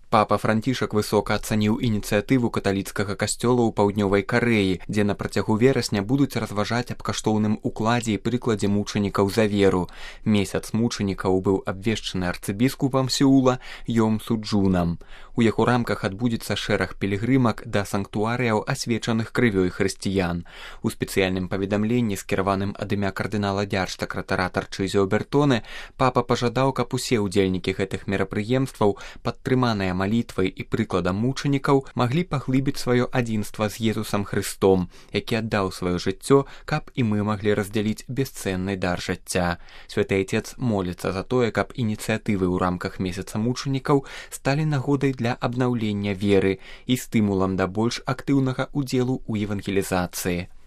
Папа Францішак высока ацаніў ініцыятыву каталіцкага касцёла ў паўднёвай Карэі, дзе на працягу верасня будуць разважаць аб каштоўным укладзе і прыкладзе мучанікаў за веру. Месяц мучанікаў быў абвешчаны арцыбіскупам Сеула Йом Суджунам. У яго рамках адбудзецца шэраг пілігрымак да санктуарыяў, асвечаных крывёй хрысціян. У спецыяльным паведамленні, скіраваным ад імя кардынала дзяржсакратара Тарчызіо Бертоне, папа пажадаў, каб усе ўдзельнікі гэтых мерапрыемстваў, падтрыманыя малітвай і прыкладам мучанікаў, маглі паглыбіць сваё адзінства з Езусам Хрыстом, які аддаў сваё жыццё, каб і мы маглі раздзяліць бесцэнны дар жыцця. Святы Айцец моліцца за тое, каб ініцыятывы ў рамках месяца мучанікаў сталі нагодай для абнаўлення веры і стымулам да больш актыўнага ўдзелу ў евангелізацыі.